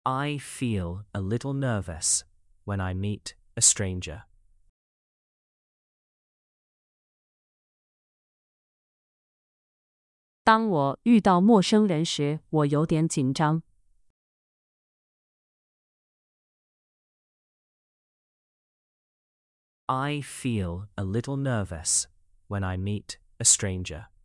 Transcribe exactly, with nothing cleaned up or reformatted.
I feel a little nervous when I meet a stranger. 当我遇到陌生人时，我有点紧张。 I feel a little nervous when I meet a stranger.